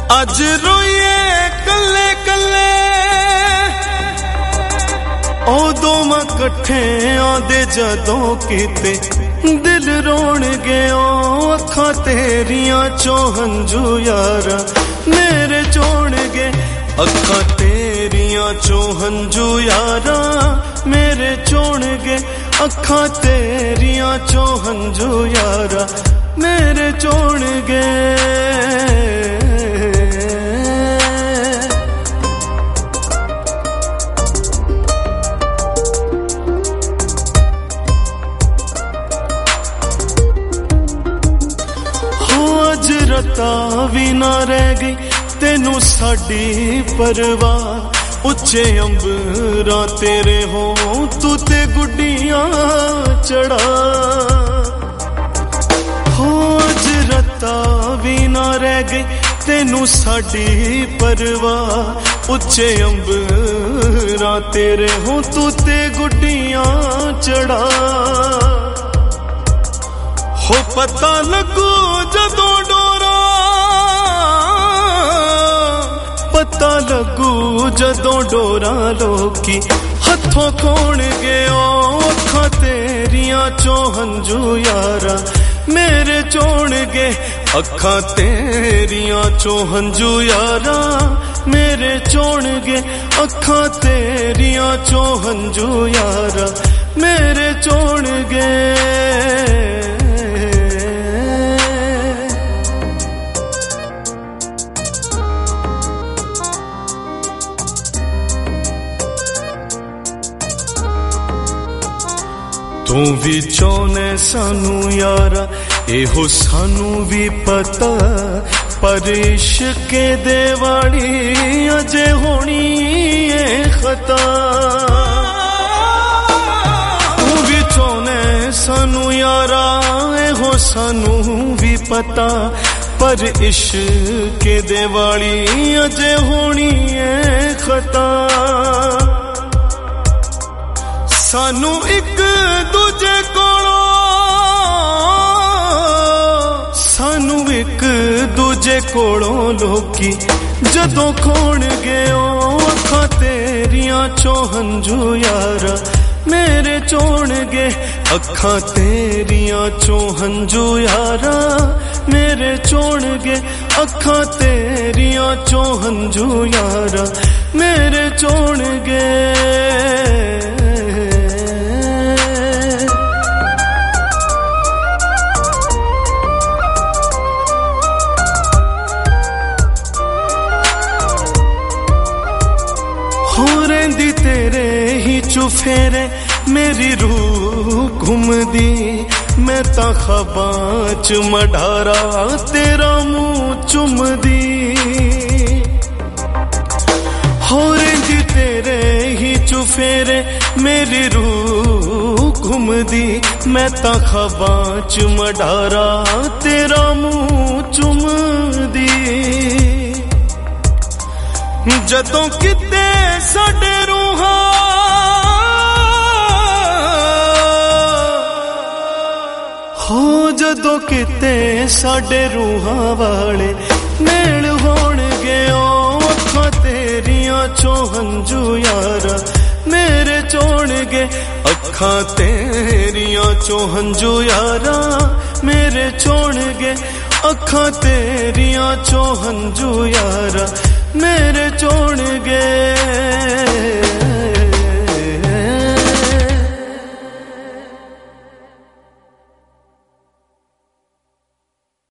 अज रोइए कल्ले कल्ले उदों मैं कट्ठे आंदे जदों किते दिल रोण गया अखां तेरियां चों हंजू यारा मेरे चोण गए अखां तेरियां चों हंजू यारा मेरे चोण गए अखां तेरियां चों हंजू यारा मेरे चोण गए। रता भी ना रह गई तेनू साडी परवाह उच्चे अंबरां तेरे हो तू ते गुड्डियां चढ़ा हो अज रता भी ना रह गई तेनू साडी परवाह उच्चे अंबरां तेरे हो तू ते गुड्डियां चढ़ा हो पता लगू जदों डोरा पता लगू जदों डोरा लोकी हथों खोण गए अखां तेरियां चों हंजू यारा मेरे चोण गए अखां तेरियां चों हंजू यारा मेरे चोण गए अखां तेरियां चों हंजू यारा मेरे चोण गए। तू भी चाहने सानू यारा एहो सानू भी पता पर इश्क दे वाली अजे होनी है खता तू भी चाहने सानू यारा एहो सानू भी पता पर इश्क दे वाली अजे होनी है खता सानू एक दूजे कोलों सानू एक दूजे कोलों लोकी जदों खोण गए अखां तेरियां चों हंजू यारा मेरे चोण गए अखां तेरियां चों हंजू यारा मेरे चोण गए अखां तेरियां चों हंजू यारा मेरे चोण गए। रेंदी तेरे ही चुफेरे मेरी रूह घुमदी मैं ता ख्वाबां च मढ़ारा तेरा मुंह चुमदी हो रेंदी तेरे ही चुफेरे मेरी रूह घुमदी मैं ता ख्वाबां च मढ़ारा तेरा मुंह चुमदी जदों किते साडे रूहां हो जदों किते साडे रूहां वाले मेल होण गए अखां तेरियां चों हंजू यारा मेरे चोण गए अखां तेरियां चों हंजू यारा मेरे चोण गए अखां तेरियां चों हंजू यारा मेरे चोण गए।